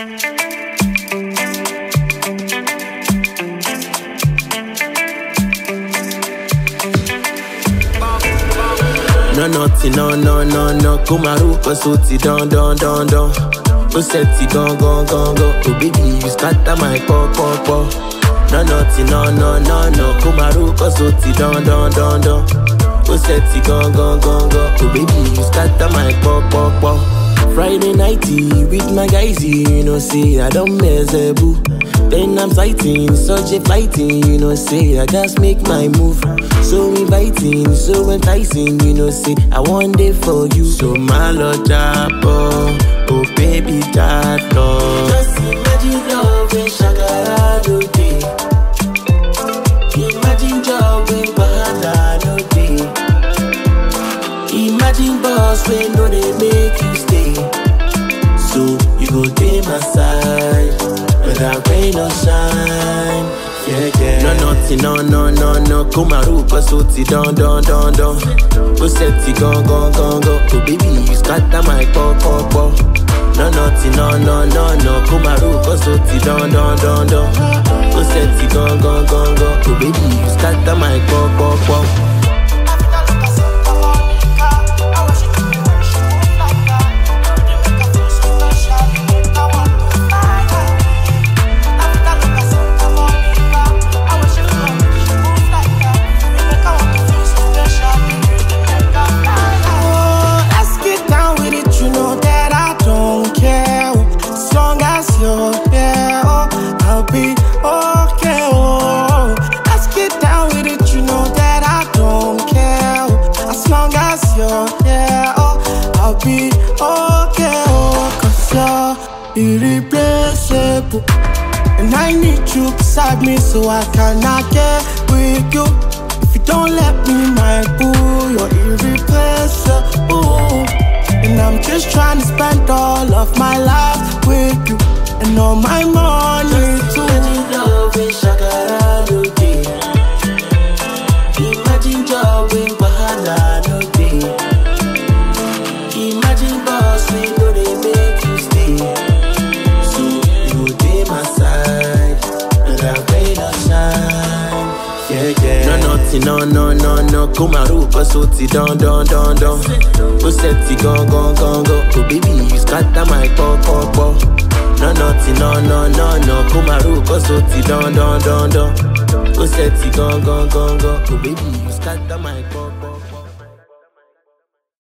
No nothing, no. Kumaru, Kosuti, don. Oseti, gong. Oh baby, you scatter my pop. No nothing, no. Kumaru, Kosuti, don. Oseti, gong. Oh baby, you scatter my pop. Friday nighty with my guys, you know, say I don't mess a boo. Then I'm sighting, such a fighting, you know, say I just make my move. So inviting, so enticing, you know, say I want it for you. So my lord, oh baby, that love. Just imagine love in Shakara, no day. Imagine job in Bahada, no day. Imagine boss when no they make you stay. So you go take my side, without rain or shine. Yeah. No nothing, no. Kumaru, Kosuti, don. Oseti, gong. Oh baby, you scatter my pop. No nothing, no. Kumaru, Kosuti, don. Oseti, gong. Oh baby, you scatter my pop. Irreplaceable, and I need you beside me so I cannot get with you. If you don't let me, my boo, you're irreplaceable. And I'm just trying to spend all of my life with you, and all my money too. Imagine love in Shakara, no day. Imagine job in Bahana, no day. Imagine boss, we know they make you stay. Yeah. No nothing, no. Kumaru, Kosuti, don. Oseti, gong. Oh baby, you scatter my pop. No nothing, no. Kumaru, Kosuti, don. Oseti, gong. Oh baby, you scatter my pop.